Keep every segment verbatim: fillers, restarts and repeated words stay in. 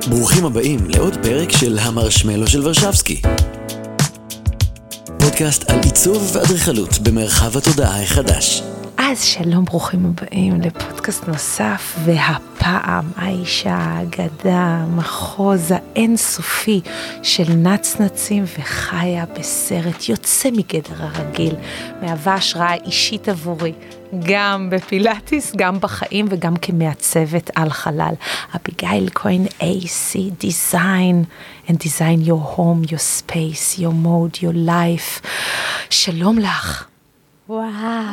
ברוכים הבאים לעוד פרק של המרשמלו של ורשבסקי. פודקאסט על עיצוב ואדריכלות במרחב התודעה החדש. אז שלום, ברוכים הבאים לפודקאסט נוסף, והפעם האישה האגדה, מחוז האינסופי של נצנצים וחיה בסרט יוצא מגדר הרגיל, מהווה השראה אישית עבורי, גם בפילאטיס, גם בחיים וגם כמעצבת על חלל. אביגיל כהן, איי סי Design and Design your home, your space, your mode, your life. שלום לך. וואו,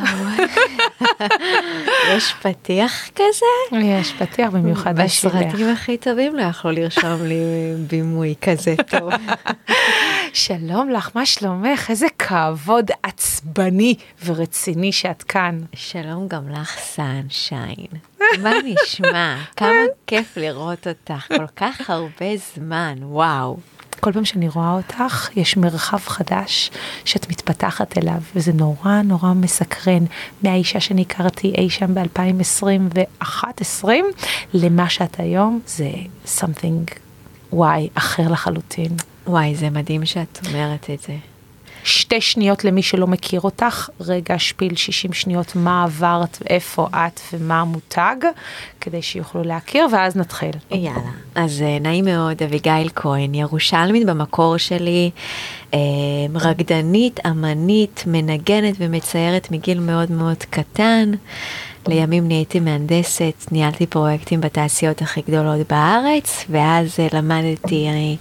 יש פתיח כזה? יש פתיח במיוחד בשבילך. בסרטים הכי טובים לא יכלו לרשום לי בימוי כזה טוב. שלום לך, מה שלומך? איזה כבוד עצבני ורציני שאת כאן. שלום גם לך, סנשיין. מה נשמע? כמה כיף לראות אותך, כל כך הרבה זמן, וואו. כל פעם שאני רואה אותך, יש מרחב חדש שאת מתפתחת אליו, וזה נורא נורא מסקרן, מהאישה שאני הכרתי אי שם ב-אלפיים עשרים ואחת עשרים, למה שאת היום, זה something, וואי, אחר לחלוטין. וואי, זה מדהים שאת אומרת את זה. שתי שניות למי שלא מכיר אותך, רגע שפיל שישים שניות, מה עברת, איפה את ומה המותג, כדי שיוכלו להכיר, ואז נתחיל. יאללה, אז נעים מאוד, אביגיל כהן, ירושלמית במקור שלי, רקדנית, אמנית, מנגנת ומציירת מגיל מאוד מאוד קטן, לימים נהייתי מהנדסת, ניהלתי פרויקטים בתעשיות הכי גדולות בארץ, ואז למדתי אני...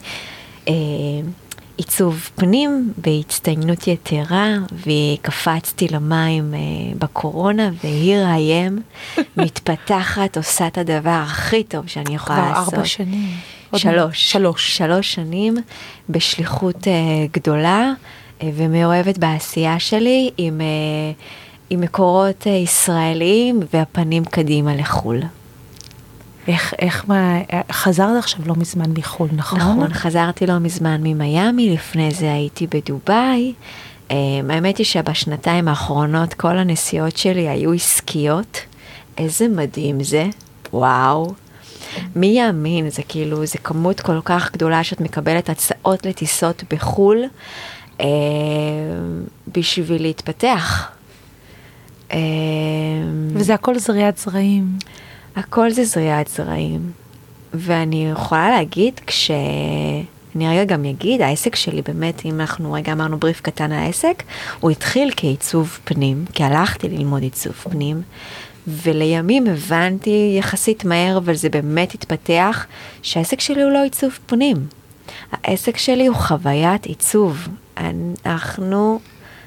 עיצוב פנים בהצטיינות יתרה, וקפצתי למים אה, בקורונה, והיא ראיים, מתפתחת, עושה את הדבר הכי טוב שאני יכולה כבר לעשות. ארבע שנים. שלוש. שלוש. שלוש שנים, בשליחות אה, גדולה, אה, ומאוהבת בעשייה שלי, עם, אה, עם מקורות אה, ישראליים, והפנים קדימה לחול. איך, איך, מה, חזרת עכשיו לא מזמן מחול, נכון? נכון, חזרתי לא מזמן ממיימי, לפני זה הייתי בדוביי. Um, האמת היא שבשנתיים האחרונות כל הנסיעות שלי היו עסקיות. איזה מדהים זה, וואו. מי יאמין, זה כאילו, זה כמות כל כך גדולה שאת מקבלת הצעות לטיסות בחול, uh, בשביל להתפתח. Uh, וזה הכל זריעת זרעים. הכל זה זריעת זרעים, ואני יכולה להגיד, כשאני רגע גם אגיד, העסק שלי באמת, אם אנחנו רגע אמרנו בריף קטן על העסק, הוא התחיל כעיצוב פנים, כי הלכתי ללמוד עיצוב פנים, ולימים הבנתי יחסית מהר, אבל זה באמת התפתח, שהעסק שלי הוא לא עיצוב פנים. העסק שלי הוא חוויית עיצוב. אנחנו...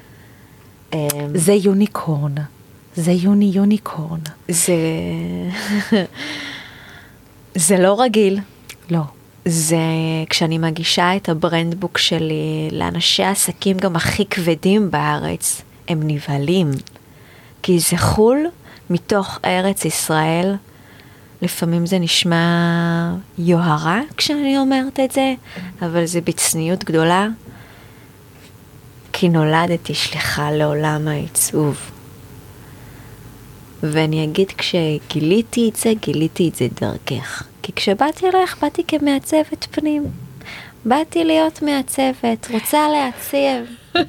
זה יוניקורן. זה יוני יוניקורן. זה... זה לא רגיל. לא. זה כשאני מגישה את הברנדבוק שלי לאנשי העסקים גם הכי כבדים בארץ, הם נבהלים. כי זה חול מתוך ארץ ישראל. לפעמים זה נשמע יוהרה כשאני אומרת את זה, אבל זה בצניעות גדולה. כי נולדתי שליחה לעולם העיצוב. ואני אגיד, כשגיליתי את זה, גיליתי את זה דרכך. כי כשבאתי אליך, באתי כמעצבת פנים. באתי להיות מעצבת, רוצה להציב.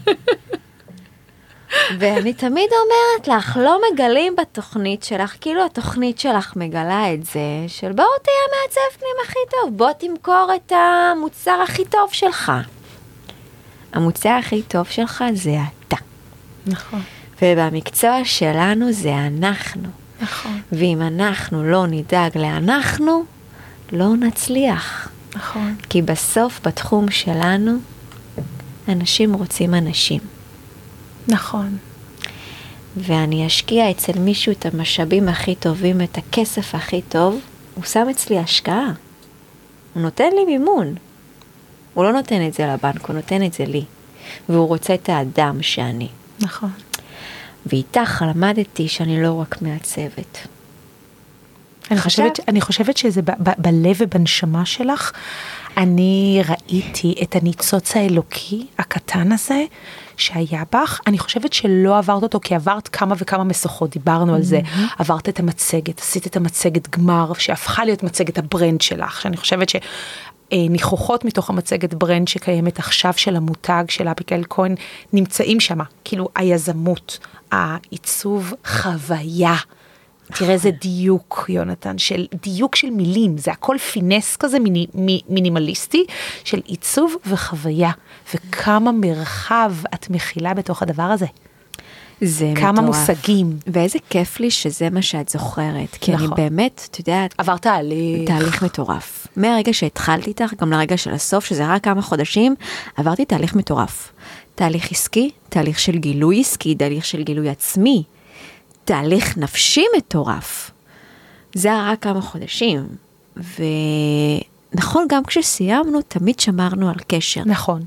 ואני תמיד אומרת לך, לא מגלים בתוכנית שלך, כאילו התוכנית שלך מגלה את זה, של בוא תהיה מעצב פנים הכי טוב, בוא תמכור את המוצר הכי טוב שלך. המוצר הכי טוב שלך זה אתה. נכון. ובמקצוע שלנו זה אנחנו. נכון. ואם אנחנו לא נדאג לאנחנו, לא נצליח. נכון. כי בסוף בתחום שלנו, אנשים רוצים אנשים. נכון. ואני אשקיע אצל מישהו את המשאבים הכי טובים, את הכסף הכי טוב, הוא שם אצלי השקעה. הוא נותן לי מימון. הוא לא נותן את זה לבנק, הוא נותן את זה לי. והוא רוצה את האדם שאני. נכון. ואיתך למדתי שאני לא רק מעצבת. אני חושבת, אני חושבת שזה ב, ב, בלב ובנשמה שלך, אני ראיתי את הניצוץ האלוקי הקטן הזה, שהיה בך, אני חושבת שלא עברת אותו, כי עברת כמה וכמה משוכות, דיברנו על זה, עברת את המצגת, עשית את המצגת גמר, שהפכה להיות מצגת הברנד שלך, שאני חושבת שניחוחות מתוך המצגת ברנד שקיימת עכשיו של המותג של אביגיל כהן, נמצאים שם, כאילו היזמות, העיצוב חוויה, תראה איזה דיוק, יונתן, של דיוק של מילים, זה הכל פינס כזה מיני, מי, מינימליסטי, של עיצוב וחוויה, וכמה מרחב את מכילה בתוך הדבר הזה. זה כמה מטורף. מושגים. ואיזה כיף לי שזה מה שאת זוכרת, כי נכון. אני באמת, אתה יודעת, עבר תהליך. תהליך מטורף. מהרגע שהתחלתי איתך, גם לרגע של הסוף, שזה רק כמה חודשים, עברתי תהליך מטורף. תהליך עסקי, תהליך של גילוי עסקי, תהליך של גילוי עצמי, תהליך נפשי מטורף. זה היה רק כמה חודשים. ונכון, גם כשסיימנו, תמיד שמרנו על קשר. נכון.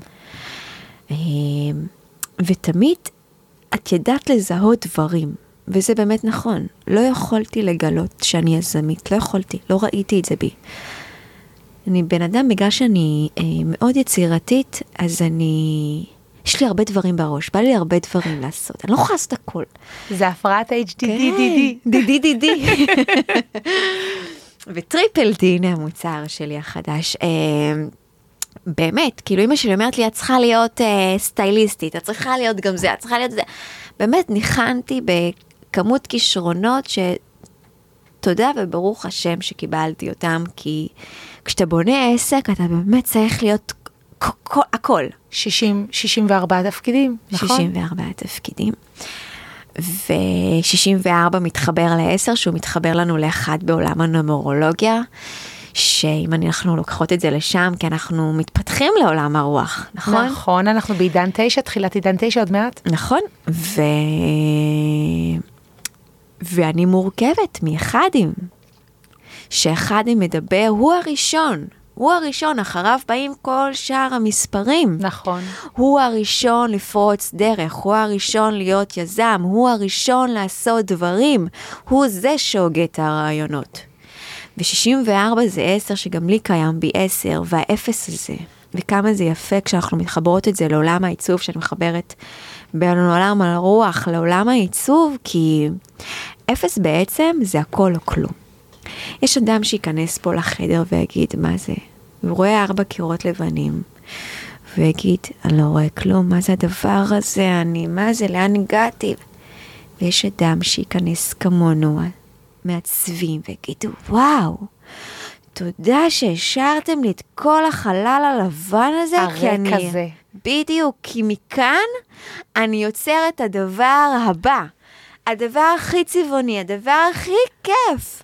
ותמיד את ידעת לזהות דברים, וזה באמת נכון. לא יכולתי לגלות שאני יזמית, לא יכולתי, לא ראיתי את זה בי. אני בן אדם, בגלל שאני אה, מאוד יצירתית, אז אני... יש לי הרבה דברים בראש, בא לי הרבה דברים לעשות. אני לא יכולה לעשות הכל. זה הפרעת ה-אייץ' די די די די די די די. וטריפל די, הנה המוצר שלי החדש. אה, באמת, כאילו אמא שלי אומרת לי, את צריכה להיות אה, סטייליסטית, את צריכה להיות גם זה, את צריכה להיות זה. באמת, ניחנתי בכמות כישרונות שתודה וברוך השם שקיבלתי אותם, כי כשאתה בונה עסק, אתה באמת צריך להיות הכל. שישים, שישים וארבעה תפקידים, נכון? שישים וארבעה תפקידים. ו-שישים וארבע מתחבר ל-עשר, שהוא מתחבר לנו לאחד בעולם הנומרולוגיה, שאם אנחנו לוקחות את זה לשם, כי אנחנו מתפתחים לעולם הרוח, נכון? נכון, אנחנו בעידן תשע, תחילת עידן תשע עוד מעט. נכון, ו... ואני מורכבת מאחדים, שאחדים מדבר, הוא הראשון, הוא הראשון, אחריו באים כל שאר המספרים. נכון. הוא הראשון לפרוץ דרך, הוא הראשון להיות יזם, הוא הראשון לעשות דברים, הוא זה שהוגה את הרעיונות. ו-שישים וארבע זה עשר שגם לי קיים בי עשר, והאפס הזה, וכמה זה יפה כשאנחנו מתחברות את זה לעולם העיצוב, שאני מחברת בין עולם הרוח לעולם העיצוב, כי אפס בעצם זה הכל או כלום. יש אדם שיכנס פה לחדר ויגיד, מה זה? הוא רואה ארבע קירות לבנים, ויגיד, אני לא רואה כלום, מה זה הדבר הזה? אני, מה זה? לאן הגעתי? ויש אדם שיכנס כמונו, מעצבים, ויגידו, וואו, תודה שהשארתם לי את כל החלל הלבן הזה, כי אני... הרק הזה. בדיוק, כי מכאן אני יוצר את הדבר הבא, הדבר הכי צבעוני, הדבר הכי כיף.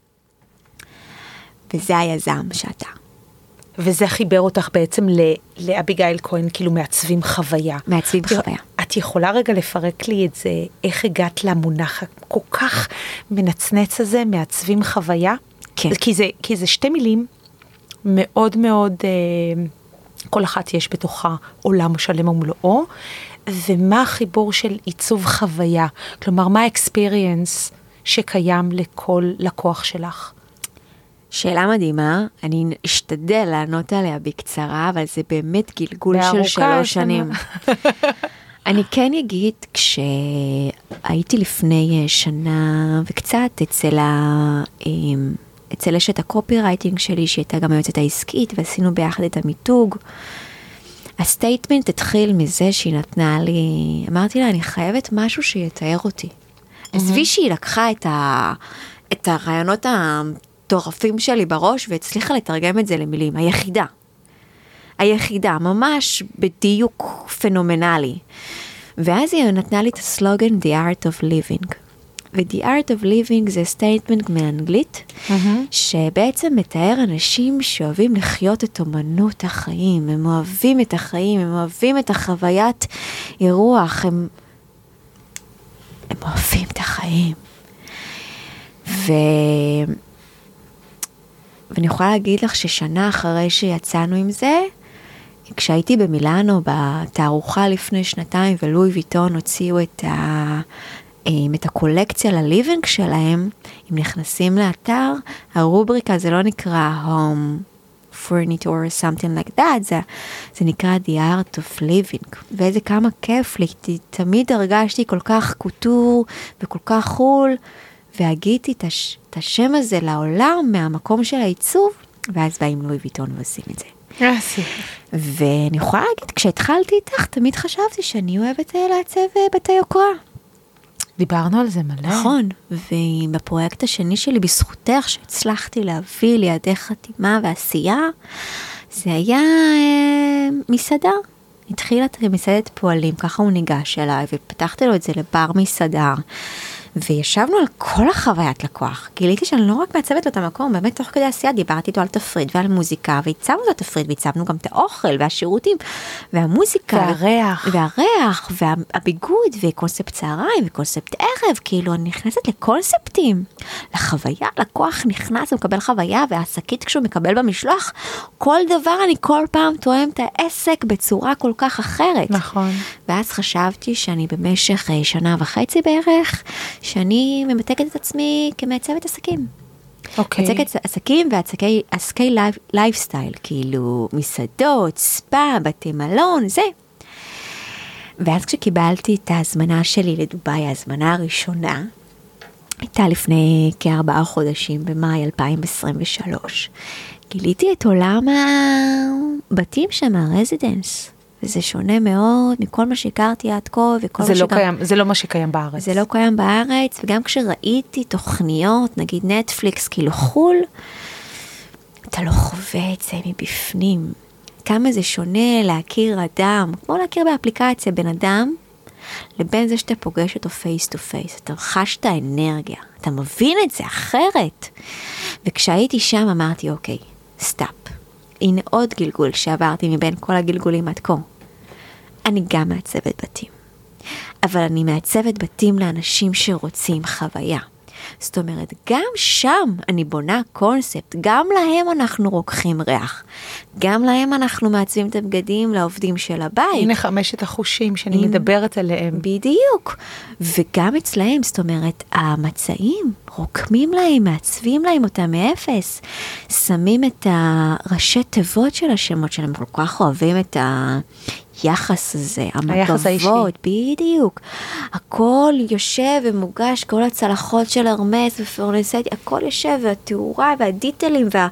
וזה היזם שאתה. וזה חיבר אותך בעצם לאביגיל כהן, כאילו מעצבים חוויה. מעצבים חוויה. את יכולה רגע לפרק לי את זה, איך הגעת למונח כל כך מנצנץ הזה, מעצבים חוויה? כן. כי זה, כי זה שתי מילים מאוד מאוד, אה, כל אחת יש בתוכה עולם שלם ומלואו, ומה החיבור של עיצוב חוויה? כלומר, מה האקספיריאנס שקיים לכל לקוח שלך? שאלה מדהימה, אני אשתדל לענות עליה בקצרה, אבל זה באמת גלגול של שלוש שנים. אני כן אגיד, כשהייתי לפני שנה וקצת אצל, ה... אצל אשת הקופי רייטינג שלי, שהייתה גם היועצת העסקית, ועשינו ביחד את המיתוג, הסטייטמנט התחיל מזה שהיא נתנה לי, אמרתי לה, אני חייבת משהו שיתאר אותי. עזבי שהיא לקחה את, ה... את הרעיונות ה... טורפים שלי בראש, והצליחה לתרגם את זה למילים. היחידה. היחידה, ממש בדיוק פנומנלי. ואז היא נתנה לי את הסלוגן The Art of Living. ו-The Art of Living זה סטייטמנט מאנגלית, mm-hmm. שבעצם מתאר אנשים שאוהבים לחיות את אומנות החיים. הם אוהבים את החיים, הם אוהבים את החוויית אירוח, הם, הם אוהבים את החיים. ו... ואני יכולה להגיד לך ששנה אחרי שיצאנו עם זה, כשהייתי במילאנו בתערוכה לפני שנתיים, ולואי ויטון הוציאו את, ה, את הקולקציה לליבינג שלהם, אם נכנסים לאתר, הרובריקה זה לא נקרא home furniture or something like that, זה, זה נקרא The Art of Living, ואיזה כמה כיף לי, תמיד הרגשתי כל כך קוטור וכל כך חול, והגיתי את, הש, את השם הזה לעולם מהמקום של העיצוב, ואז באים לואי ויטון ועושים את זה. ואני יכולה להגיד, כשהתחלתי איתך, תמיד חשבתי שאני אוהבת לעצב בתי יוקרה. דיברנו על זה מלא. נכון, ובפרויקט השני שלי, בזכותך, שהצלחתי להביא לידי חתימה ועשייה, זה היה אה, מסעדה. התחילה את מסעדת פועלים, ככה הוא ניגש אליי, ופתחתי לו את זה לבר מסעדה, וישבנו על כל החוויית לקוח. גיליתי שאני לא רק מעצבת לו את המקום, באמת תוך כדי עשייה דיברתי איתו על תפריט ועל מוזיקה, והצבנו את התפריט, והצבנו גם את האוכל והשירותים, והמוזיקה. והריח. והריח, והביגוד, וקונספט צהריים, וקונספט ערב, כאילו אני נכנסת לקונספטים, לחוויה, לקוח נכנס ומקבל חוויה, והעסקית כשהוא מקבל במשלוח, כל דבר אני כל פעם תואם את העסק בצורה כל כך אחרת. נכון. ואז חשבתי שאני במשך שנה וחצי בערך, שאני ממתקת את עצמי כמעצבת עסקים. אוקיי. מעצבת עסקים ועסקי עסקי לייפסטייל, כאילו מסעדות, ספא, בתי מלון, זה. ואז כשקיבלתי את ההזמנה שלי לדוביי, ההזמנה הראשונה, הייתה לפני כארבעה חודשים, במאי אלפיים עשרים ושלוש. גיליתי את עולם הבתים שם, הרזידנס. וזה שונה מאוד מכל מה שהכרתי עד כה, וכל זה מה לא שגם... קיים, זה לא מה שקיים בארץ. זה לא קיים בארץ, וגם כשראיתי תוכניות, נגיד נטפליקס, כאילו חול, אתה לא חווה את זה מבפנים. כמה זה שונה להכיר אדם, כמו להכיר באפליקציה בן אדם, לבין זה שאתה פוגש אותו פייס טו פייס, אתה חש את האנרגיה, אתה מבין את זה אחרת. וכשהייתי שם אמרתי, אוקיי, סטאפ. הנה עוד גלגול שעברתי מבין כל הגלגולים עד כה. אני גם מעצבת בתים. אבל אני מעצבת בתים לאנשים שרוצים חוויה. זאת אומרת, גם שם אני בונה קונספט, גם להם אנחנו רוקחים ריח. גם להם אנחנו מעצבים את הבגדים לעובדים של הבית. הנה חמשת החושים שאני עם... מדברת עליהם. בדיוק. וגם אצלהם, זאת אומרת, המצעים, רוקמים להם, מעצבים להם אותם מאפס, שמים את הראשי תיבות של השמות שלהם, כל כך אוהבים את היחס הזה, המטובות, בדיוק. הכל יושב ומוגש, כל הצלחות של הרמס ופורנסטי, הכל יושב, והתאורה והדיטלים וה,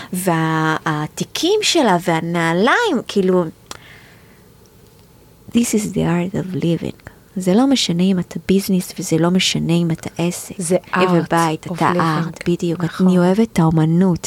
והתיקים שלה והנעליים, כאילו, this is the art of living. זה לא משנה אם אתה ביזנס, וזה לא משנה אם אתה עסק. זה ארט. בבית, אתה ארט, בדיוק. נכון. אני אוהבת את האומנות.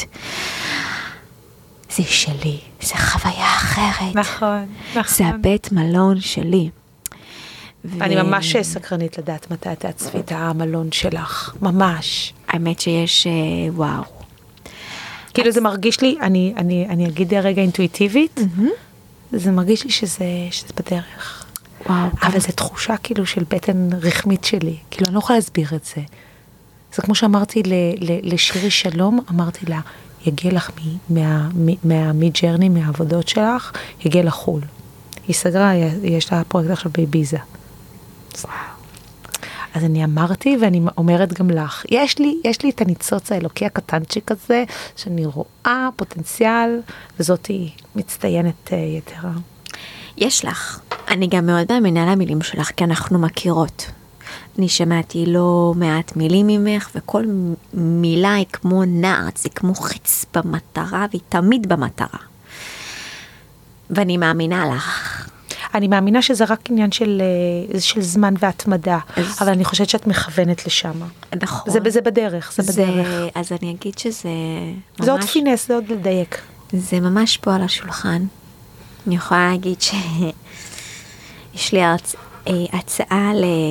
זה שלי, זה חוויה אחרת. נכון, נכון. זה הבית מלון שלי. אני ו... ממש סקרנית לדעת מתי תעצבי את המלון שלך. ממש. האמת שיש, וואו. כאילו אז... זה מרגיש לי, אני, אני, אני אגיד רגע אינטואיטיבית, mm-hmm. זה מרגיש לי שזה, שזה בדרך. וואו, אבל זו תחושה כאילו של בטן רחמית שלי, כאילו אני לא יכולה להסביר את זה. זה כמו שאמרתי ל- ל- לשירי שלום, אמרתי לה, יגיע לך מהמידג'רני, מה, מהעבודות שלך, יגיע לחול. היא סגרה, יש לה פרויקט עכשיו בביזה. וואו. אז אני אמרתי, ואני אומרת גם לך, יש לי, יש לי את הניצוץ האלוקי הקטנצ'יק הזה, שאני רואה פוטנציאל, וזאת היא מצטיינת יתרה. יש לך. אני גם מאוד מאמינה למילים שלך, כי אנחנו מכירות. אני שמעתי לא מעט מילים ממך, וכל מילה היא כמו נעץ, היא כמו חץ במטרה, והיא תמיד במטרה. ואני מאמינה לך. אני מאמינה שזה רק עניין של, של זמן והתמדה, אז... אבל אני חושבת שאת מכוונת לשם. נכון. זה, זה בדרך, זה, זה בדרך. אז אני אגיד שזה ממש... זה עוד פינס, זה עוד לדייק. זה ממש פה על השולחן. אני יכולה להגיד שיש לי הרצ... הצעה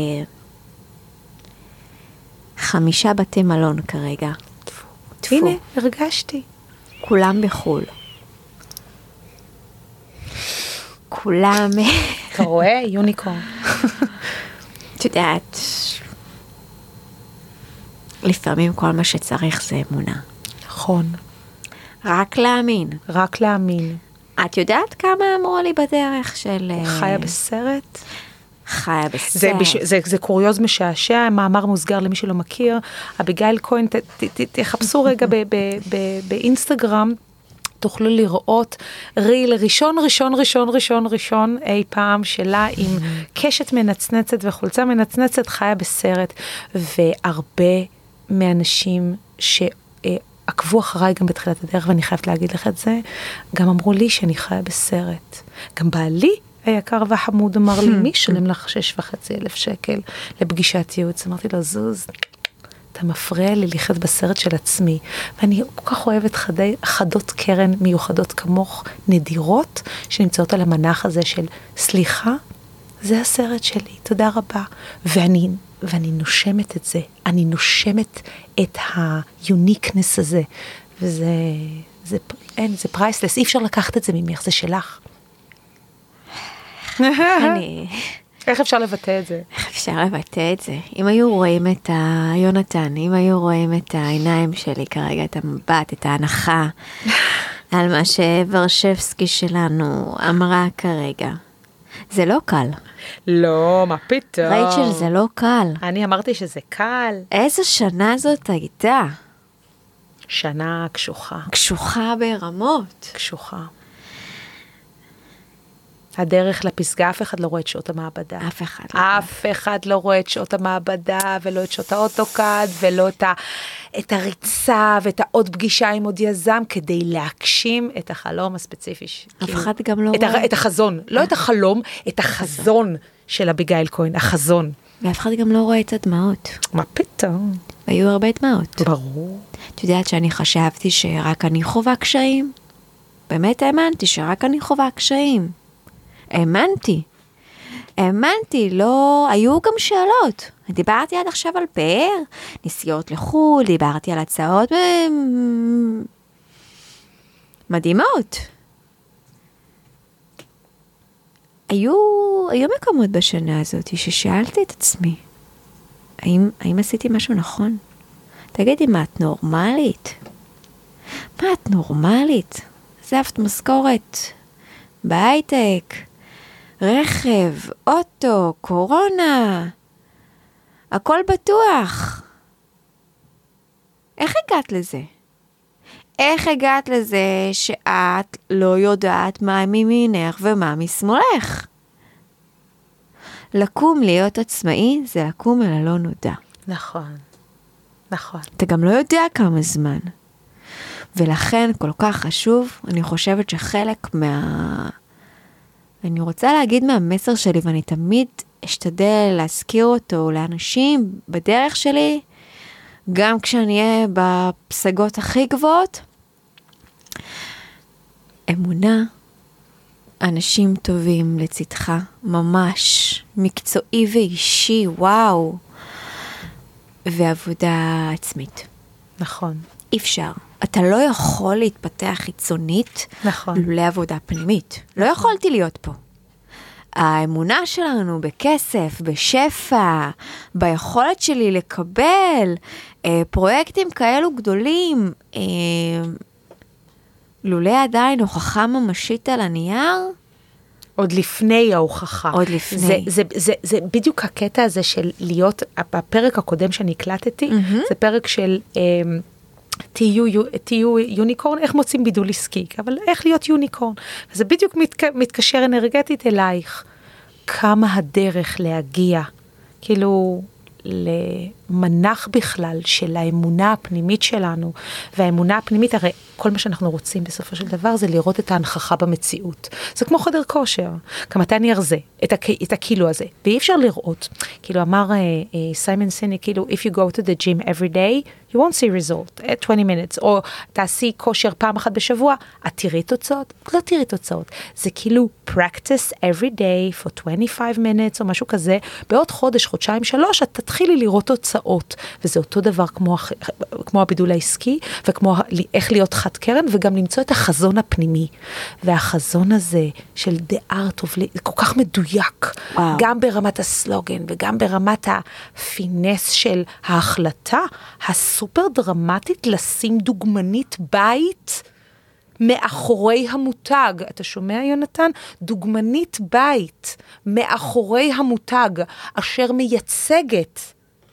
לחמישה בתי מלון כרגע. טפו. הנה, הרגשתי. כולם בחול. כולם... אתה רואה? יוניקורן. את יודעת, לפעמים כל מה שצריך זה אמונה. נכון. רק להאמין. רק להאמין. את יודעת כמה אמרו לי בדרך של... חיה בסרט? חיה בסרט. זה, זה, זה קוריוז משעשע, מאמר מוסגר למי שלא מכיר. אביגיל כהן, ת, ת, ת, תחפשו רגע ב, ב, ב, באינסטגרם, תוכלו לראות ריל ראשון, ראשון, ראשון, ראשון, ראשון, אי פעם שלה, עם קשת מנצנצת וחולצה מנצנצת, חיה בסרט, והרבה מאנשים שעקבו אחריי גם בתחילת הדרך, ואני חייבת להגיד לך את זה, גם אמרו לי שאני חיה בסרט. גם בעלי היקר והחמוד אמר לי, מי שלם לך שש וחצי אלף שקל לפגישת ייעוץ? אמרתי לו, זוז, אתה מפריע לי לחיות בסרט של עצמי, ואני כל כך אוהבת חדי, חדות קרן מיוחדות כמוך, נדירות, שנמצאות על המנח הזה של סליחה, זה הסרט שלי, תודה רבה. ואני, ואני נושמת את זה, אני נושמת את היוניקנס הזה, וזה, זה, אין, זה פרייסלס, אי אפשר לקחת את זה ממך, זה שלך. אני... איך אפשר לבטא את זה? איך אפשר לבטא את זה? אם היו רואים את היונתן, אם היו רואים את העיניים שלי כרגע, את המבט, את ההנחה, על מה שוורשבסקי שלנו אמרה כרגע. זה לא קל. לא, מה פתאום? רייצ'ל, זה לא קל. אני אמרתי שזה קל. איזו שנה זאת הייתה? שנה קשוחה. קשוחה ברמות. קשוחה. הדרך לפסגה, אף אחד לא רואה את שעות המעבדה. אף אחד לא. אף אחד לא רואה את שעות המעבדה, ולא את שעות האוטוקאד, ולא את, ה, את הריצה, ואת העוד פגישה עם עוד יזם, כדי להגשים את החלום הספציפי. אף כאילו, אחד גם לא את רואה. ה, את החזון, לא את החלום, את החזון של אביגיל כהן, החזון. ואף אחד גם לא רואה את הדמעות. מה פתאום? והיו הרבה דמעות. ברור. את יודעת שאני חשבתי שרק אני חובה קשיים? באמת האמנתי שרק אני חובה קשיים. האמנתי, האמנתי, לא, היו גם שאלות. דיברתי עד עכשיו על פאר, נסיעות לחו"ל, דיברתי על הצעות מדהימות. היו, היו מקומות בשנה הזאת ששאלתי את עצמי, האם, האם עשיתי משהו נכון? תגידי, מה את נורמלית? מה את נורמלית? עזבת משכורת בהייטק, רכב, אוטו, קורונה, הכל בטוח. איך הגעת לזה? איך הגעת לזה שאת לא יודעת מה מימינך ומה משמאלך? לקום להיות עצמאי זה לקום אל הלא נודע. נכון, נכון. אתה גם לא יודע כמה זמן. ולכן כל כך חשוב, אני חושבת שחלק מה... אני רוצה להגיד מהמסר שלי, ואני תמיד אשתדל להזכיר אותו לאנשים בדרך שלי, גם כשאני אהיה בפסגות הכי גבוהות. אמונה, אנשים טובים לצדך, ממש, מקצועי ואישי, וואו, ועבודה עצמית. נכון. אי אפשר. אתה לא יכול להתפתח חיצונית, נכון. לעבודה פנימית. לא יכולתי להיות פה. האמונה שלנו בכסף, בשפע, ביכולת שלי לקבל אה, פרויקטים כאלו גדולים, אה, לולא עדיין הוכחה ממשית על הנייר, עוד לפני ההוכחה. עוד לפני. זה, זה, זה, זה בדיוק הקטע הזה של להיות, הפרק הקודם שאני הקלטתי, mm-hmm. זה פרק של... אה, תהיו, תהיו יוניקורן, איך מוצאים בידול עסקי, אבל איך להיות יוניקורן. וזה בדיוק מתק, מתקשר אנרגטית אלייך. כמה הדרך להגיע, כאילו, למנח בכלל של האמונה הפנימית שלנו, והאמונה הפנימית, הרי כל מה שאנחנו רוצים בסופו של דבר, זה לראות את ההנכחה במציאות. זה כמו חדר כושר, כמתי אני ארזה את, הק, את הקילו הזה, ואי אפשר לראות. כאילו אמר סיימון סיני, כאילו, if you go to the gym every day, you won't see result at twenty minutes, או תעשי כושר פעם אחת בשבוע, את תראי תוצאות? לא תראי תוצאות. זה כאילו practice every day for twenty-five minutes, או משהו כזה, בעוד חודש, חודשיים, שלוש, את תתחילי לראות תוצאות, וזה אותו דבר כמו, כמו הבידול העסקי, וכמו איך להיות חד קרן, וגם למצוא את החזון הפנימי. והחזון הזה של the art of life, כל כך מדויק, וואו. גם ברמת הסלוגן, וגם ברמת הפינס של ההחלטה, הסופר דרמטית לשים דוגמנית בית מאחורי המותג. אתה שומע, יונתן? דוגמנית בית מאחורי המותג, אשר מייצגת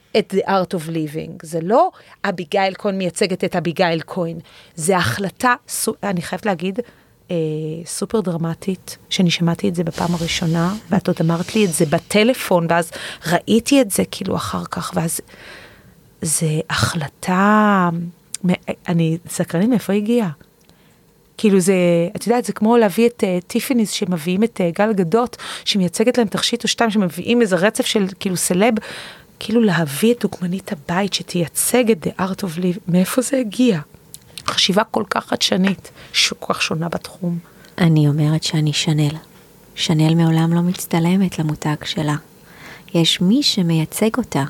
את The Art of Living. זה לא אביגיל כהן מייצגת את אביגיל כהן. זה החלטה, אני חייבת להגיד, אה, סופר דרמטית, שאני שמעתי את זה בפעם הראשונה, ואת עוד אמרת לי את זה בטלפון, ואז ראיתי את זה כאילו אחר כך, ואז זה החלטה, אני סקרנית מאיפה הגיעה. כאילו זה, את יודעת, זה כמו להביא את uh, טיפניס שמביאים את uh, גל גדות, שמייצגת להם תכשיט או שתיים, שמביאים איזה רצף של כאילו סלב, כאילו להביא את דוגמנית הבית שתייצג את The Art of Live, מאיפה זה הגיע? חשיבה כל כך חדשנית, כל כך שונה בתחום. אני אומרת שאני שנל. שנל מעולם לא מצטלמת למותג שלה. יש מי שמייצג אותה.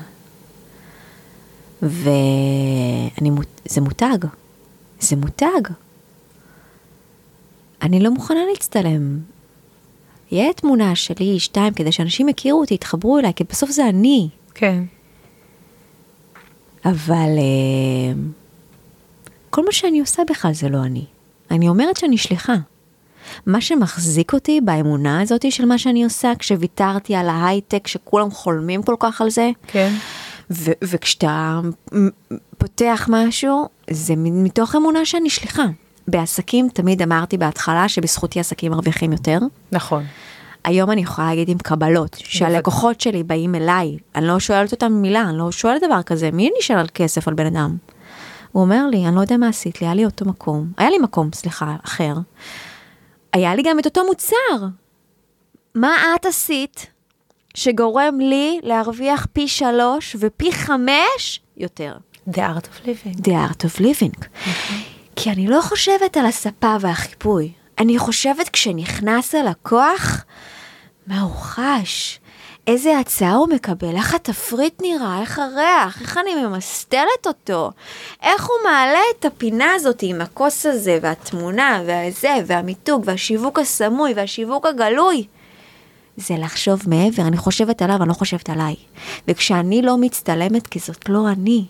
וזה מותג. זה מותג. אני לא מוכנה להצטלם. יהיה תמונה שלי, שתיים, כדי שאנשים יכירו אותי, יתחברו אליי, כי בסוף זה אני. כן. אבל כל מה שאני עושה בכלל זה לא אני. אני אומרת שאני שליחה. מה שמחזיק אותי באמונה הזאת של מה שאני עושה, כשוויתרתי על ההייטק, שכולם חולמים כל כך על זה, כן. ו- וכשאתה פותח משהו, זה מתוך אמונה שאני שליחה. בעסקים תמיד אמרתי בהתחלה שבזכותי עסקים מרוויחים יותר. נכון. היום אני יכולה להגיד עם קבלות, שהלקוחות שלי באים אליי, אני לא שואלת אותם מילה, אני לא שואלת דבר כזה, מי נשאל על כסף על בן אדם? הוא אומר לי, אני לא יודע מה עשית לי, היה לי אותו מקום, היה לי מקום, סליחה, אחר, היה לי גם את אותו מוצר. מה את עשית שגורם לי להרוויח פי שלוש ופי חמש יותר? The Art of Living. The Art of Living. כי אני לא חושבת על הספה והחיפוי. אני חושבת כשנכנס הלקוח, מה הוא חש? איזה הצעה הוא מקבל? איך התפריט נראה? איך הריח? איך אני ממסתלת אותו? איך הוא מעלה את הפינה הזאת עם הכוס הזה והתמונה והזה והמיתוג והשיווק הסמוי והשיווק הגלוי? זה לחשוב מעבר, אני חושבת עליו, אני לא חושבת עליי. וכשאני לא מצטלמת, כי זאת לא אני.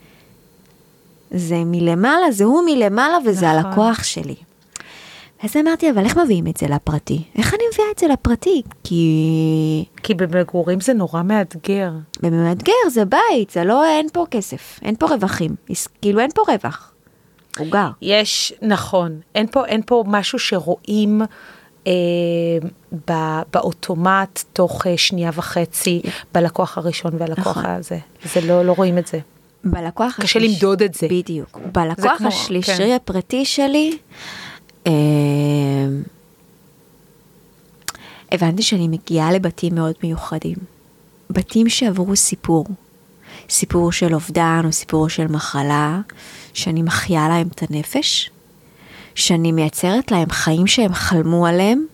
זה מלמעלה, זה הוא מלמעלה וזה נכון. הלקוח שלי. אז אמרתי, אבל איך מביאים את זה לפרטי? איך אני מביאה את זה לפרטי? כי... כי במגורים זה נורא מאתגר. במאתגר, זה בית, זה לא, אין פה כסף, אין פה רווחים. כאילו אין פה רווח. הוא גר. יש, נכון. אין פה, אין פה משהו שרואים אה, בא, באוטומט תוך אה, שנייה וחצי, בלקוח הראשון והלקוח נכון. הזה. זה לא, לא רואים את זה. בלקוח קשה השליש... למדוד את זה. בדיוק. בלקוח כמו, השלישי כן. הפרטי שלי, אה, הבנתי שאני מגיעה לבתים מאוד מיוחדים. בתים שעברו סיפור. סיפור של אובדן או סיפור של מחלה, שאני מחיה להם את הנפש, שאני מייצרת להם חיים שהם חלמו עליהם,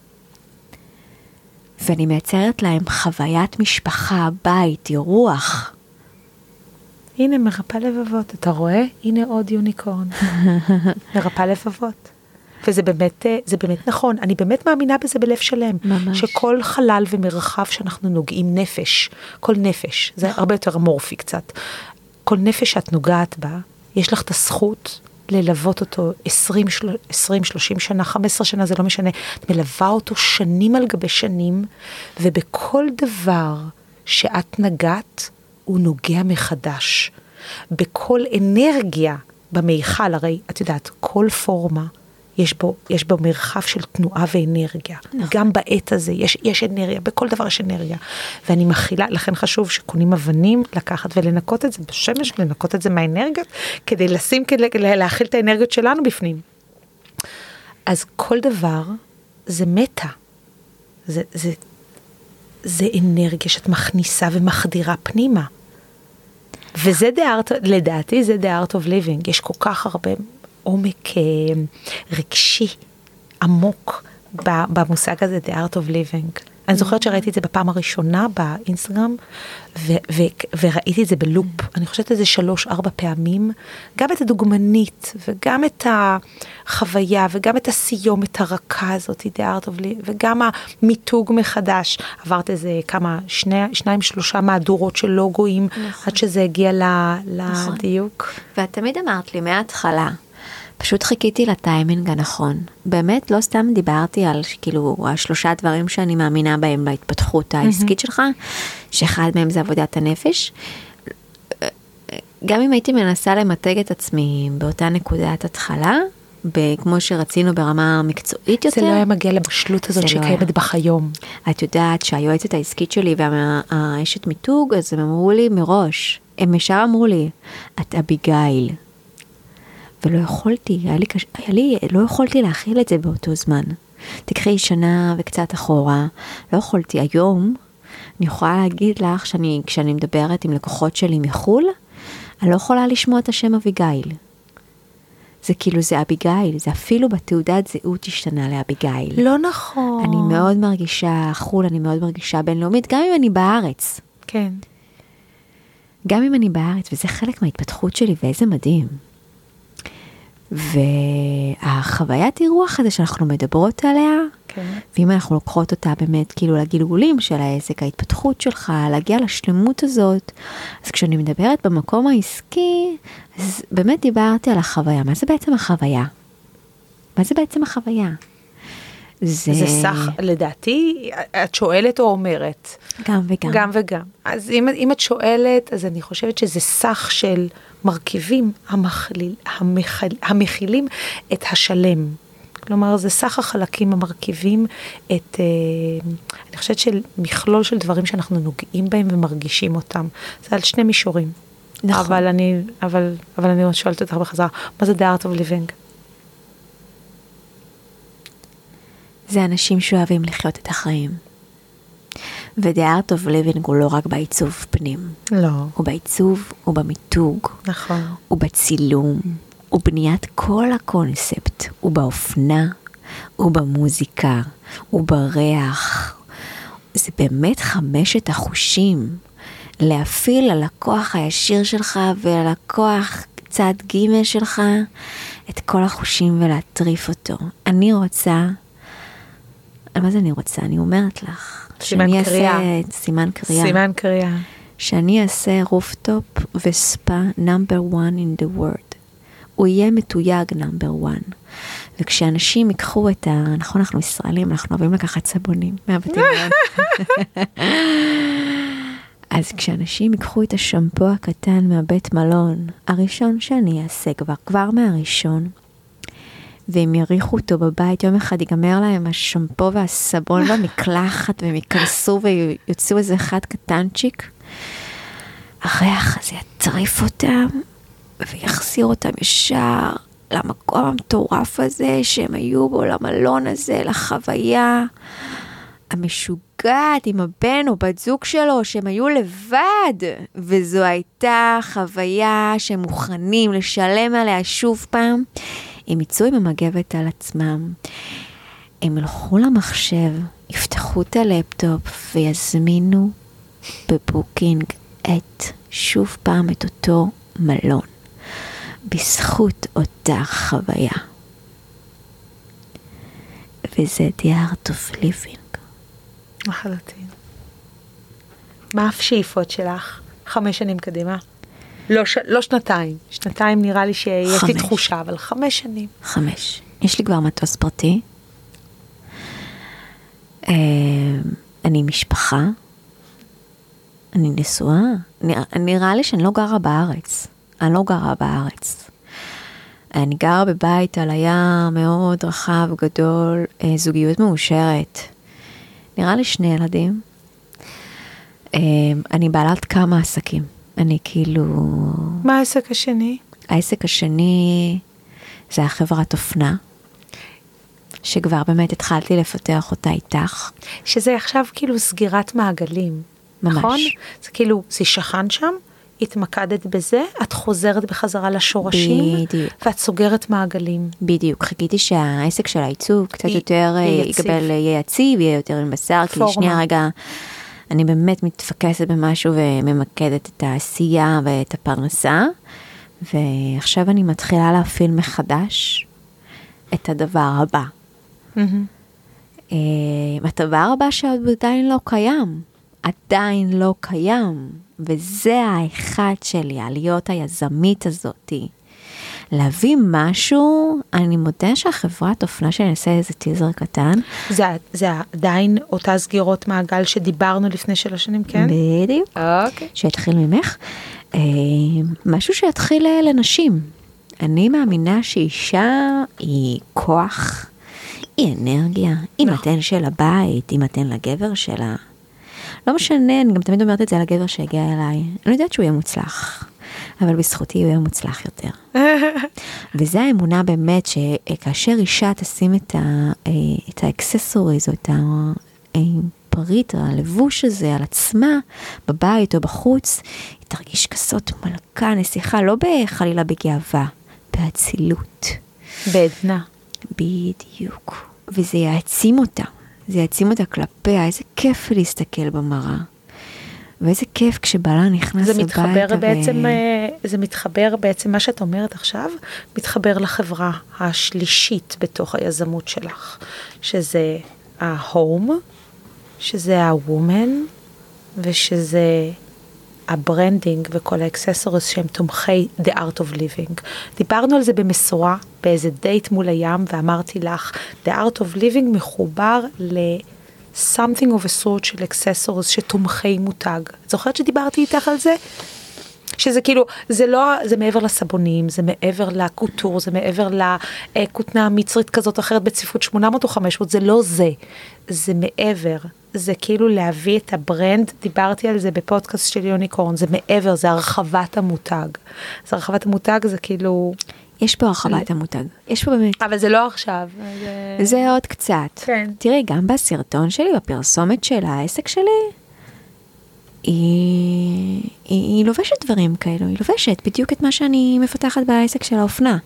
ואני מייצרת להם חוויית משפחה, בית, רוח. הנה מרפא לבבות, אתה רואה? הנה עוד יוניקורן. מרפא לבבות. וזה באמת, זה באמת נכון, אני באמת מאמינה בזה בלב שלם. ממש. שכל חלל ומרחב שאנחנו נוגעים נפש, כל נפש, זה הרבה יותר אמורפי קצת, כל נפש שאת נוגעת בה, יש לך את הזכות ללוות אותו עשרים שלושים שנה, חמש עשרה שנה, זה לא משנה, את מלווה אותו שנים על גבי שנים, ובכל דבר שאת נגעת, הוא נוגע מחדש. בכל אנרגיה במיכל, הרי את יודעת, כל פורמה, יש בו, יש בו מרחב של תנועה ואנרגיה. נכון. גם בעת הזה יש, יש אנרגיה, בכל דבר יש אנרגיה. ואני מכילה, לכן חשוב שקונים אבנים, לקחת ולנקות את זה בשמש, לנקות את זה מהאנרגיות, כדי לשים, כדי להכיל את האנרגיות שלנו בפנים. אז כל דבר זה מטה. זה, זה, זה אנרגיה שאת מכניסה ומחדירה פנימה. וזה the art, לדעתי זה the art of living. יש כל כך הרבה עומק רגשי, עמוק, במושג הזה, the art of living. אני זוכרת שראיתי את זה בפעם הראשונה באינסטגרם, ו- ו- וראיתי את זה בלופ. אני חושבת את זה שלוש, ארבע פעמים, גם את הדוגמנית, וגם את החוויה, וגם את הסיומת הרכה הזאת, the art of living, וגם המיתוג מחדש. עברת איזה כמה, שני, שניים, שלושה מהדורות של לוגויים, נכון. עד שזה הגיע לדיוק. נכון. ואת תמיד אמרת לי מההתחלה, פשוט חיכיתי לטיימינג הנכון. באמת לא סתם דיברתי על כאילו השלושה דברים שאני מאמינה בהם להתפתחות העסקית שלך, שאחד מהם זה עבודת הנפש, גם אם הייתי מנסה למתג את עצמי באותה נקודת התחלה, כמו שרצינו ברמה מקצועית יותר. זה לא היה מגיע לבשלות הזאת שקיימת בחיום. את יודעת שהיועצת העסקית שלי והאשת מיתוג, אז הם אמרו לי מראש, הם ישר אמרו לי, את אביגיל. ולא יכולתי, היה לי, היה לי, לא יכולתי להכיל את זה באותו זמן. תקחי שנה וקצת אחורה, לא יכולתי. היום, אני יכולה להגיד לך, שאני, כשאני מדברת עם לקוחות שלי מחול, אני לא יכולה לשמוע את השם אביגיל. זה כאילו, זה אביגיל, זה אפילו בתעודת זהות השתנה לאביגיל. לא נכון. אני מאוד מרגישה חול, אני מאוד מרגישה בינלאומית, גם אם אני בארץ. כן. גם אם אני בארץ, וזה חלק מההתפתחות שלי, ואיזה מדהים. והחוויית אירוח הזה שאנחנו מדברות עליה, כן. ואם אנחנו לוקחות אותה באמת כאילו לגלגולים של העסק, ההתפתחות שלך, להגיע לשלמות הזאת, אז כשאני מדברת במקום העסקי, אז באמת דיברתי על החוויה. מה זה בעצם החוויה? מה זה בעצם החוויה? זה, זה סך, לדעתי, את שואלת או אומרת? גם וגם. גם וגם. אז אם, אם את שואלת, אז אני חושבת שזה סך של מרכיבים המכליל, המכיל, המכילים את השלם. כלומר, זה סך החלקים המרכיבים את, אה, אני חושבת של מכלול של דברים שאנחנו נוגעים בהם ומרגישים אותם. זה על שני מישורים. נכון. אבל אני, אבל, אבל אני שואלת אותך בחזרה, מה זה The Art of Living? זה אנשים שאוהבים לחיות את החיים. ו-The Art of Living הוא לא רק בעיצוב פנים. לא. הוא בעיצוב, הוא במיתוג. נכון. הוא בצילום, הוא בניית כל הקונספט. הוא באופנה, הוא במוזיקה, הוא בריח. זה באמת חמשת החושים. להפעיל על הכוח הישיר שלך ועל הכוח צד ג' שלך את כל החושים ולהטריף אותו. אני רוצה... מה זה אני רוצה? אני אומרת לך. סימן קריאה. סימן קריאה. סימן קריאה. שאני אעשה רופטופ וספה number one in the world. הוא יהיה מתויג number one. וכשאנשים ייקחו את ה... נכון, אנחנו ישראלים, אנחנו אוהבים לקחת סבונים מהבתים האלה. אז כשאנשים ייקחו את השמפו הקטן מהבית מלון, הראשון שאני אעשה כבר, כבר מהראשון, והם יריחו אותו בבית, יום אחד ייגמר להם השמפו והסבון במקלחת, והם ייכנסו ויוצאו איזה אחד קטנצ'יק, הריח הזה יטריף אותם, ויחזיר אותם ישר למקום המטורף הזה, שהם היו בו, למלון הזה, לחוויה המשוגעת עם הבן או בת זוג שלו, שהם היו לבד, וזו הייתה חוויה שהם מוכנים לשלם עליה שוב פעם, הם יצאו עם המגבת על עצמם, הם ילכו למחשב, יפתחו את הלפטופ ויזמינו בבוקינג את שוב פעם את אותו מלון, בזכות אותה חוויה. וזה The Art of Living. לחלוטין. מה השאיפות שלך? חמש שנים קדימה? לא, ש... לא שנתיים. שנתיים נראה לי שיש לי תחושה, אבל חמש שנים. חמש. יש לי כבר מטוס פרטי. אני משפחה. אני נשואה. נראה, נראה לי שאני לא גרה בארץ. אני לא גרה בארץ. אני גרה בבית על הים מאוד רחב, גדול, זוגיות מאושרת. נראה לי שני ילדים. אני בעלת כמה עסקים. אני כאילו... מה העסק השני? העסק השני זה החברת אופנה, שכבר באמת התחלתי לפתח אותה איתך. שזה עכשיו כאילו סגירת מעגלים. ממש. נכון? זה כאילו, זה שכן שם, התמקדת בזה, את חוזרת בחזרה לשורשים, בדיוק. ואת סוגרת מעגלים. בדיוק, חיכיתי שהעסק של העיצוב קצת יותר יקבל, יהיה יציב, יהיה יותר עם בשר, כי שנייה רגע, אני באמת מתפקסת במשהו וממקדת את העשייה ואת הפרנסה, ועכשיו אני מתחילה להפעיל מחדש את הדבר הבא. Mm-hmm. הדבר הבא שעדיין לא קיים, עדיין לא קיים, וזה האחד שלי, העליות היזמית הזאת, להביא משהו. אני מודה שהחברת אופנה שנעשה איזה טיזר קטן. זה, זה עדיין אותה סגירות מעגל שדיברנו לפני שלוש שנים, כן? בדיוק. אוקיי. שהתחיל ממך. משהו שיתחיל לנשים. אני מאמינה שאישה היא כוח, היא אנרגיה, היא מתן של הבית, היא מתן לגבר שלה. לא משנה, אני גם תמיד אומרת את זה על הגבר שהגיע אליי. אני יודעת שהוא יהיה מוצלח, אבל בזכותי הוא יהיה מוצלח יותר. וזו האמונה באמת שכאשר אישה תשים את, ה, את האקססוריז או את הפריט, הלבוש הזה על עצמה, בבית או בחוץ, היא תרגיש כזאת מלכה, נסיכה, לא בחלילה בגאווה, באצילות. בעדנה. בדיוק. וזה יעצים אותה. זה יעצים אותה כלפיה. איזה כיף להסתכל במראה. ואיזה כיף כשבעלה נכנס זה הביתה. מתחבר בעצם, ו... זה מתחבר בעצם, מה שאת אומרת עכשיו, מתחבר לחברה השלישית בתוך היזמות שלך, שזה ה-home, שזה ה-woman, ושזה הברנדינג וכל האקססוריז שהם תומכי the art of living. דיברנו על זה במסורה, באיזה דייט מול הים, ואמרתי לך, the art of living מחובר ל... something of a sort של אקססוריז שתומכי מותג. זוכרת שדיברתי איתך על זה? שזה כאילו, זה לא, זה מעבר לסבונים, זה מעבר לקוטור, זה מעבר לכותנה המצרית כזאת או אחרת בצפיפות שמונה מאות או חמש מאות, זה לא זה. זה מעבר. זה כאילו להביא את הברנד, דיברתי על זה בפודקאסט של יוניקורן, זה מעבר, זה הרחבת המותג. אז הרחבת המותג זה כאילו... יש פה הרחבת המותג. יש פה באמת. אבל זה לא עכשיו. זה, זה עוד קצת. כן. תראי, גם בסרטון שלי, בפרסומת של העסק שלי, היא, היא, היא לובשת דברים כאלו, היא לובשת בדיוק את מה שאני מפתחת בעסק של האופנה.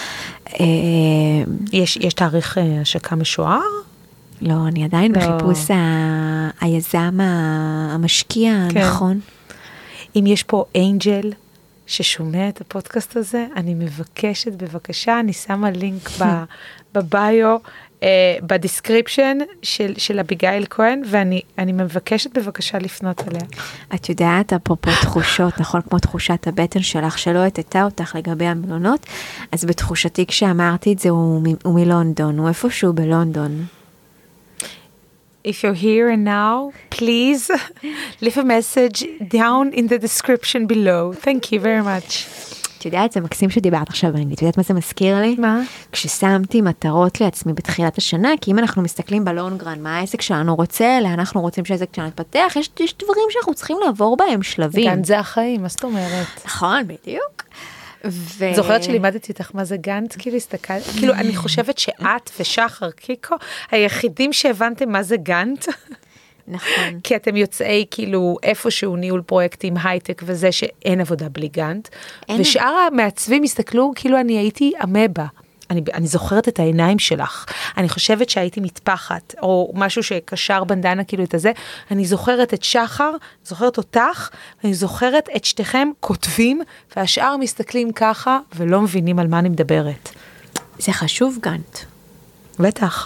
יש, יש תאריך השקה משוער? לא, אני עדיין לא. בחיפוש ה, היזם המשקיע, כן. נכון. אם יש פה אנג'ל ששומע את הפודקאסט הזה, אני מבקשת בבקשה, אני שמה לינק בביו, בדיסקריפשן של, של אביגיל כהן, ואני אני מבקשת בבקשה לפנות אליה. את יודעת, אפרופו תחושות, נכון כמו תחושת הבטן שלך, שלא התתה אותך לגבי המלונות, אז בתחושתי כשאמרתי את זה, הוא, הוא מלונדון, הוא איפשהו בלונדון. If you're here and now, please leave a message down in the description below. Thank you very much. את יודעת, זה מקסים שדיברת עכשיו באנגלית. את יודעת מה זה מזכיר לי? מה? כששמתי מטרות לעצמי בתחילת השנה, כי אם אנחנו מסתכלים בלונגרן, מה העסק שלנו רוצה, לאן אנחנו רוצים שהעסק שלנו יתפתח, יש, יש דברים שאנחנו צריכים לעבור בהם, שלבים. גאנט זה החיים, מה זאת אומרת? נכון, בדיוק. ו... זוכרת שלימדתי איתך מה זה גאנט? כאילו הסתכל, כאילו אני חושבת שאת ושחר קיקו, היחידים שהבנתם מה זה גאנט. נכון. כי אתם יוצאי כאילו איפשהו ניהול פרויקטים, הייטק וזה שאין עבודה בלי גאנט. ושאר המעצבים הסתכלו כאילו אני הייתי אמבה. אני, אני זוכרת את העיניים שלך. אני חושבת שהייתי מטפחת, או משהו שקשר בנדנה כאילו את הזה. אני זוכרת את שחר, זוכרת אותך, ואני זוכרת את שתיכם כותבים, והשאר מסתכלים ככה, ולא מבינים על מה אני מדברת. זה חשוב גאנט. בטח.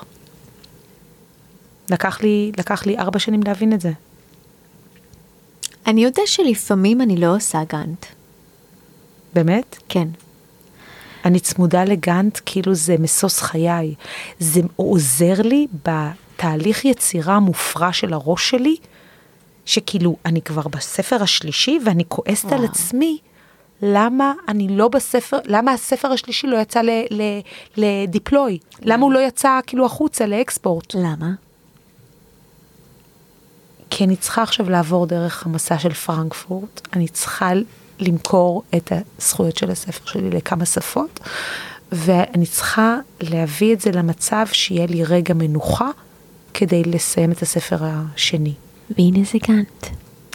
לקח לי, לקח לי ארבע שנים להבין את זה. אני יודע שלפעמים אני לא עושה גאנט. באמת? כן. אני צמודה לגאנט, כאילו זה מסוס חיי. זה עוזר לי בתהליך יצירה המופרע של הראש שלי, שכאילו אני כבר בספר השלישי, ואני כועסת וואו. על עצמי, למה אני לא בספר, למה הספר השלישי לא יצא לדיפלוי? למה הוא לא יצא כאילו החוצה לאקספורט? למה? כי אני צריכה עכשיו לעבור דרך המסע של פרנקפורט, אני צריכה למכור את הזכויות של הספר שלי לכמה שפות, ואני צריכה להביא את זה למצב שיהיה לי רגע מנוחה, כדי לסיים את הספר השני. והנה זה גאנט.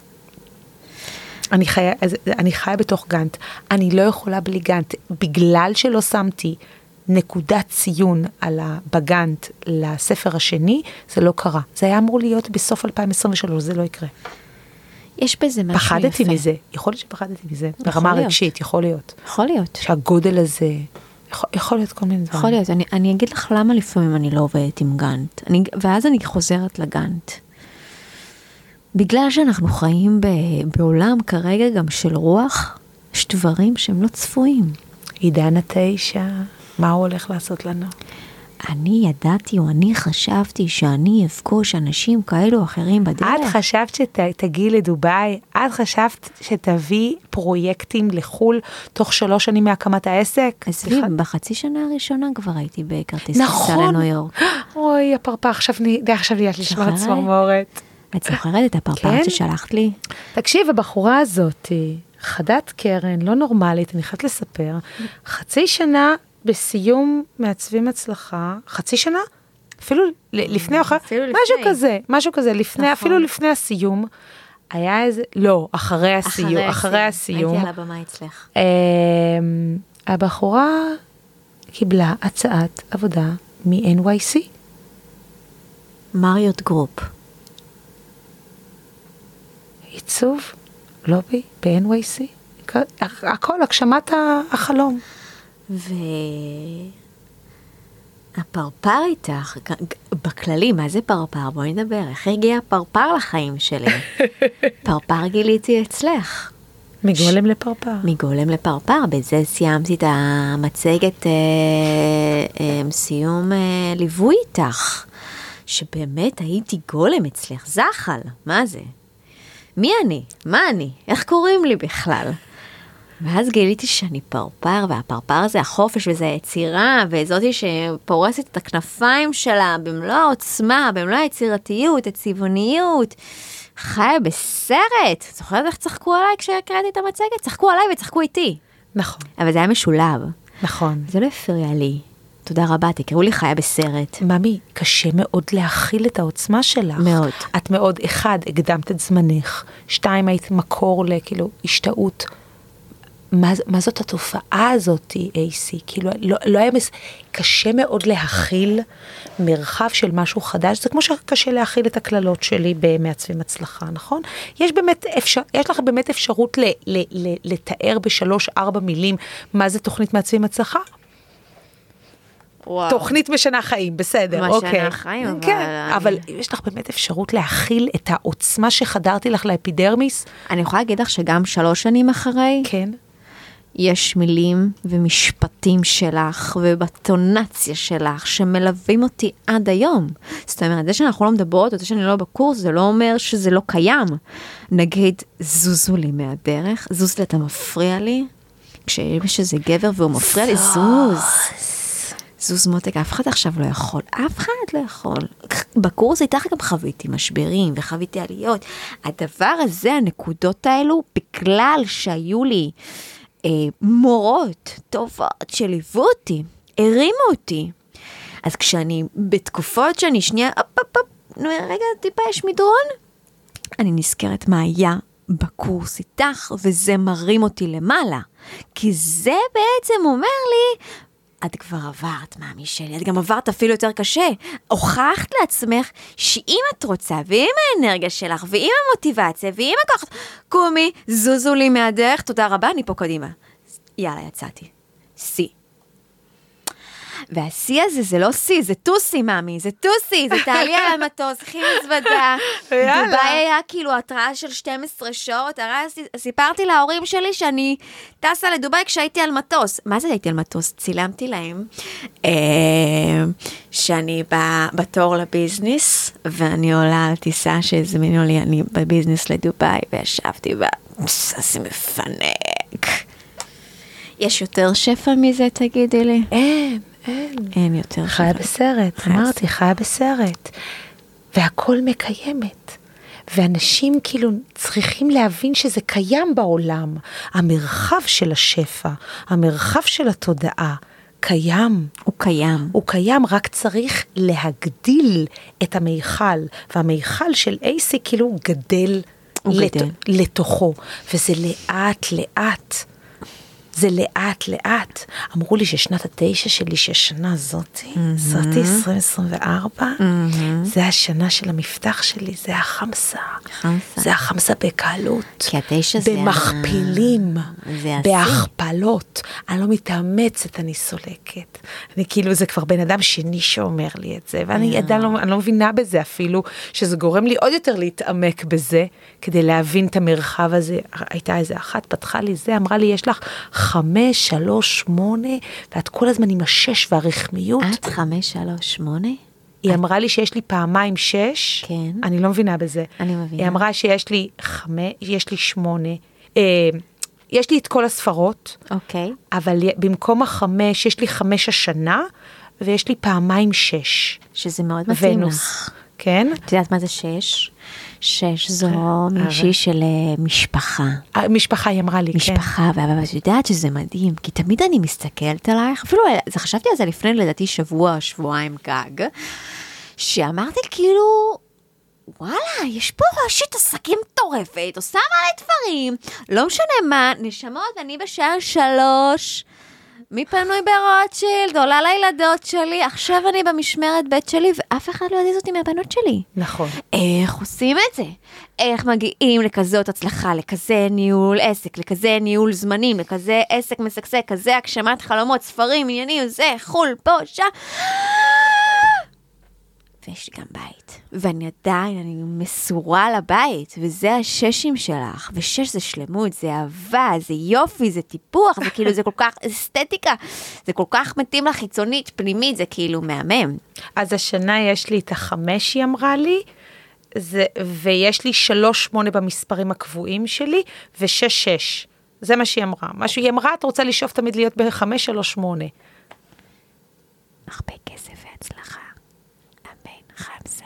אני חיה, אני חיה בתוך גאנט, אני לא יכולה בלי גאנט, בגלל שלא שמתי נקודת ציון על בגאנט לספר השני, זה לא קרה. זה היה אמור להיות בסוף אלפיים עשרים ושלוש, זה לא יקרה. יש בזה משהו יפה. פחדתי מזה, יכול להיות שפחדתי מזה, ברמה רגשית, יכול להיות. יכול להיות. שהגודל הזה, יכול, יכול להיות כל מיני דברים. יכול להיות, אני, אני אגיד לך למה לפעמים אני לא עובדת עם גאנט, אני, ואז אני חוזרת לגאנט. בגלל שאנחנו חיים ב, בעולם כרגע גם של רוח, יש דברים שהם לא צפויים. עידן התשע, מה הוא הולך לעשות לנו? אני ידעתי או אני חשבתי שאני אפגוש אנשים כאלו או אחרים בדרך. את חשבת שתגיעי לדובאי, את חשבת שתביא פרויקטים לחול תוך שלוש שנים מהקמת העסק? עזבי, בחצי שנה הראשונה כבר הייתי בכרטיס נכון. טיסה לניו יורק. אוי, הפרפר, עכשיו נהיית לי שמרת צמרמורת. את זוכרת את הפרפר ששלחת לי? תקשיב, הבחורה הזאת, חדת קרן, לא נורמלית, אני חייבת לספר, חצי שנה בסיום מעצבים הצלחה, חצי שנה? אפילו לפני או אחרי, משהו כזה, משהו כזה, לפני, אפילו לפני הסיום, היה איזה, לא, אחרי הסיום, אחרי הסיום. הייתי על הבמה אצלך. הבחורה קיבלה הצעת עבודה מ-אן וואי סי. מריוט גרופ. עיצוב, לובי, ב-אן וואי סי. הכל, הגשמת החלום. והפרפר איתך, בכללי, מה זה פרפר? בואי נדבר, איך הגיע פרפר לחיים שלי? פרפר גיליתי אצלך. מגולם לפרפר. מגולם לפרפר, בזה סיימתי את המצגת, אה, אה, סיום אה, ליווי איתך, שבאמת הייתי גולם אצלך, זחל, מה זה? מי אני? מה אני? איך קוראים לי בכלל? ואז גיליתי שאני פרפר, והפרפר זה החופש וזה היצירה, וזאתי שפורסת את הכנפיים שלה במלוא העוצמה, במלוא היצירתיות, הצבעוניות, חיה בסרט. זוכרת איך צחקו עליי כשקראתי את המצגת? צחקו עליי וצחקו איתי. נכון. אבל זה היה משולב. נכון. זה לא הפריע לי. תודה רבה, תקראו לי חיה בסרט. ממי, קשה מאוד להכיל את העוצמה שלך. מאוד. את מאוד, אחד, הקדמת את זמנך, שתיים, היית מקור לכאילו השתאות. מה, מה זאת התופעה הזאת, אייסי? כאילו, לא, לא היה מס... קשה מאוד להכיל מרחב של משהו חדש, זה כמו שקשה להכיל את הכללות שלי במעצבים הצלחה, נכון? יש באמת אפשר, יש לך באמת אפשרות ל, ל, ל, לתאר בשלוש, ארבע מילים מה זה תוכנית מעצבים הצלחה? וואו. תוכנית משנה חיים, בסדר, אוקיי. משנה חיים, אבל... כן, אבל יש לך באמת אפשרות להכיל את העוצמה שחדרתי לך לאפידרמיס? אני יכולה להגיד לך שגם שלוש שנים אחרי, כן. יש מילים ומשפטים שלך ובטונציה שלך שמלווים אותי עד היום. זאת אומרת, זה שאנחנו לא מדברות, או זה שאני לא בקורס, זה לא אומר שזה לא קיים. נגיד, זוזו לי מהדרך, זוז לי, אתה מפריע לי, כשיש איזה גבר והוא מפריע לי, זוז. זוז מותק, אף אחד עכשיו לא יכול, אף אחד לא יכול. בקורס איתך גם חוויתי משברים וחוויתי עליות. הדבר הזה, הנקודות האלו, בגלל שהיו לי אה, מורות טובות שליוו אותי, הרימו אותי. אז כשאני, בתקופות שאני שנייה, אפ, אפ, אפ, נו, רגע, טיפה יש מדרון, אני נזכרת מה היה בקורס איתך, וזה מרים אותי למעלה. כי זה בעצם אומר לי, את כבר עברת, מאמי שלי, את גם עברת אפילו יותר קשה. הוכחת לעצמך שאם את רוצה, ועם האנרגיה שלך, ועם המוטיבציה, ועם הכוח, קומי, זוזו לי מהדרך, תודה רבה, אני פה קדימה. יאללה, יצאתי. סי. והסי הזה זה לא סי, זה טוסי, מאמי, זה טוסי, זה תעלי על המטוס, הכי מזוודה. דוביי היה כאילו התראה של שתים עשרה שעות, הרי סיפרתי להורים שלי שאני טסה לדוביי כשהייתי על מטוס. מה זה הייתי על מטוס? צילמתי להם שאני בתור לביזנס, ואני עולה על טיסה שהזמינו לי, אני בביזנס לדוביי, וישבתי בה, זה מפנק. יש יותר שפע מזה, תגידי לי? אין. אין. אין יותר. חיה בסרט, אמרתי, חיה בסרט. והכל מקיימת. ואנשים כאילו צריכים להבין שזה קיים בעולם. המרחב של השפע, המרחב של התודעה, קיים. הוא קיים. הוא קיים, רק צריך להגדיל את המיכל. והמיכל של אייסי כאילו גדל, לת... לתוכו. וזה לאט לאט. זה לאט לאט. אמרו לי ששנת התשע שלי, שהשנה הזאתי, זאתי עשרים עשרים וארבע, זה השנה של המפתח שלי, זה החמסה. זה החמסה בקלות. כי התשע זה... במכפילים, בהכפלות. אני לא מתאמצת, אני סולקת. אני כאילו, זה כבר בן אדם שני שאומר לי את זה, ואני עדיין לא, אני לא מבינה בזה אפילו, שזה גורם לי עוד יותר להתעמק בזה, כדי להבין את המרחב הזה. הייתה איזה אחת, פתחה לי זה, אמרה לי, יש לך חמש, שלוש, שמונה, ואת כל הזמן עם השש והרחמיות. את חמש, שלוש, שמונה? היא אמרה לי שיש לי פעמיים שש, כן. אני לא מבינה בזה. אני מבינה. היא אמרה שיש לי חמש, יש לי שמונה, אה, יש לי את כל הספרות, אוקיי. אבל במקום החמש, יש לי חמש השנה, ויש לי פעמיים שש. שזה מאוד מתאים ונוס, לך. כן? את יודעת מה זה שש? שש זו מישהי של משפחה. משפחה, היא אמרה לי, כן. משפחה, ואת יודעת שזה מדהים, כי תמיד אני מסתכלת עלייך, אפילו חשבתי על זה לפני לדעתי שבוע, שבועיים גג, שאמרתי כאילו, וואלה, יש פה ראשית עסקים מטורפת, עושה מלא דברים, לא משנה מה, נשמות, אני בשעה שלוש, מי פנוי ברוטשילד, עולה לילדות שלי, עכשיו אני במשמרת בית שלי, ואף אחד לא יזיז אותי מהבנות שלי. נכון. איך עושים את זה? איך מגיעים לכזאת הצלחה, לכזה ניהול עסק, לכזה ניהול זמנים, לכזה עסק מסקסק, כזה הגשמת חלומות, ספרים, עניינים, זה, חול, פה, שם. ויש לי גם בית, ואני עדיין, אני מסורה לבית, וזה הששים שלך, ושש זה שלמות, זה אהבה, זה יופי, זה טיפוח, זה כאילו, זה כל כך אסתטיקה, זה כל כך מתאים לחיצונית, פנימית, זה כאילו מהמם. אז השנה יש לי את החמש, היא אמרה לי, זה, ויש לי שלוש שמונה במספרים הקבועים שלי, ושש שש. זה מה שהיא אמרה. מה שהיא אמרה, את רוצה לשאוף תמיד להיות בחמש, שלוש, שמונה. הרבה כסף והצלחה. חמסה.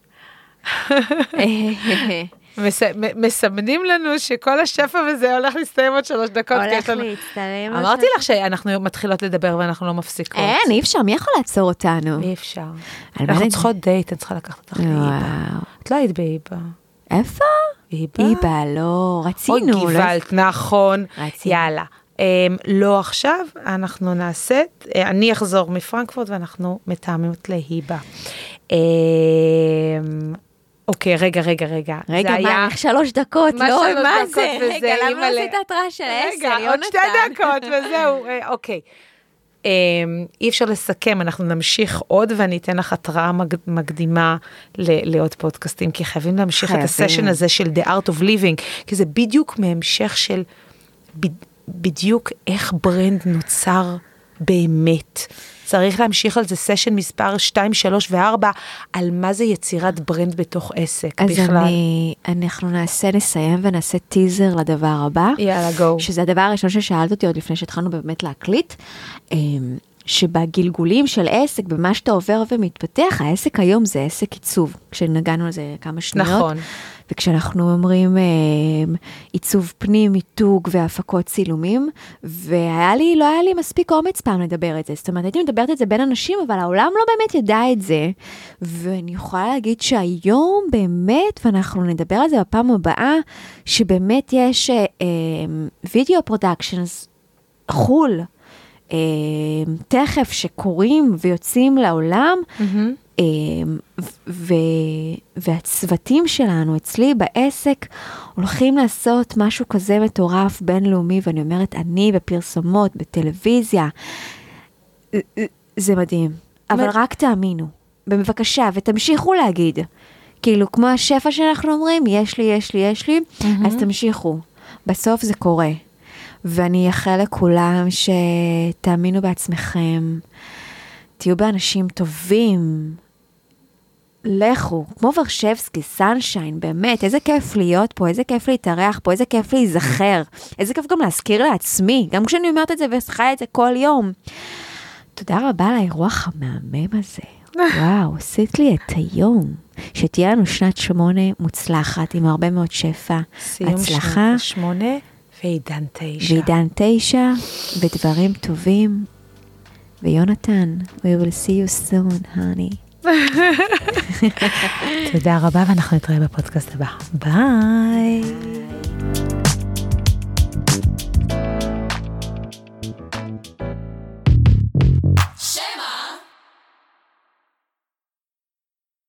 מסמנים לנו שכל השפע וזה הולך להסתיים עוד שלוש דקות. הולך להצטלם. אמרתי לך שאנחנו מתחילות לדבר ואנחנו לא מפסיקות. אין, אי אפשר, מי יכול לעצור אותנו? אי אפשר. אנחנו צריכות דייט, אני צריכה לקחת אותך להיבה. את לא היית בהיבה. איפה? היבה? היבה, לא, רצינו. עוד גיבלת, נכון. יאללה. לא עכשיו, אנחנו נעשה, אני אחזור מפרנקפורט ואנחנו מתאמות להיבה. אוקיי, רגע, רגע, רגע. רגע, מה, איך שלוש דקות? לא, מה זה? רגע, למה לא עשית התראה של עשר? רגע, עוד שתי דקות וזהו, אוקיי. אי אפשר לסכם, אנחנו נמשיך עוד ואני אתן לך התראה מקדימה לעוד פודקאסטים, כי חייבים להמשיך את הסשן הזה של The Art of Living, כי זה בדיוק מהמשך של בדיוק איך ברנד נוצר באמת. צריך להמשיך על זה סשן מספר שתיים, שלוש וארבע, על מה זה יצירת ברנד בתוך עסק אז בכלל. אני, אנחנו נעשה, נסיים ונעשה טיזר לדבר הבא. יאללה, גו. שזה הדבר הראשון ששאלת אותי עוד לפני שהתחלנו באמת להקליט, שבגלגולים של עסק, במה שאתה עובר ומתפתח, העסק היום זה עסק עיצוב, כשנגענו על זה כמה שניות. נכון. וכשאנחנו אומרים עיצוב פנים, מיתוג והפקות צילומים, והיה לי, לא היה לי מספיק אומץ פעם לדבר את זה. זאת אומרת, הייתי מדברת את זה בין אנשים, אבל העולם לא באמת ידע את זה. ואני יכולה להגיד שהיום באמת, ואנחנו נדבר על זה בפעם הבאה, שבאמת יש וידאו פרודקשנס חול, תכף שקוראים ויוצאים לעולם, והצוותים שלנו אצלי בעסק הולכים לעשות משהו כזה מטורף בינלאומי, ואני אומרת, אני בפרסומות, בטלוויזיה, זה מדהים. אבל רק תאמינו, בבקשה, ותמשיכו להגיד, כאילו כמו השפע שאנחנו אומרים, יש לי, יש לי, יש לי, אז תמשיכו. בסוף זה קורה. ואני אאחל לכולם שתאמינו בעצמכם, תהיו באנשים טובים, לכו, כמו ורשבסקי, סנשיין, באמת, איזה כיף להיות פה, איזה כיף להתארח פה, איזה כיף להיזכר, איזה כיף גם להזכיר לעצמי, גם כשאני אומרת את זה וחי את זה כל יום. תודה רבה על האירוח המהמם הזה. וואו, עשית לי את היום. שתהיה לנו שנת שמונה מוצלחת, עם הרבה מאוד שפע, סיום הצלחה. שנת שמונה. ועידן תשע. ועידן תשע, ודברים טובים. ויונתן, we will see you soon, honey. תודה רבה, ואנחנו נתראה בפודקאסט הבא. ביי.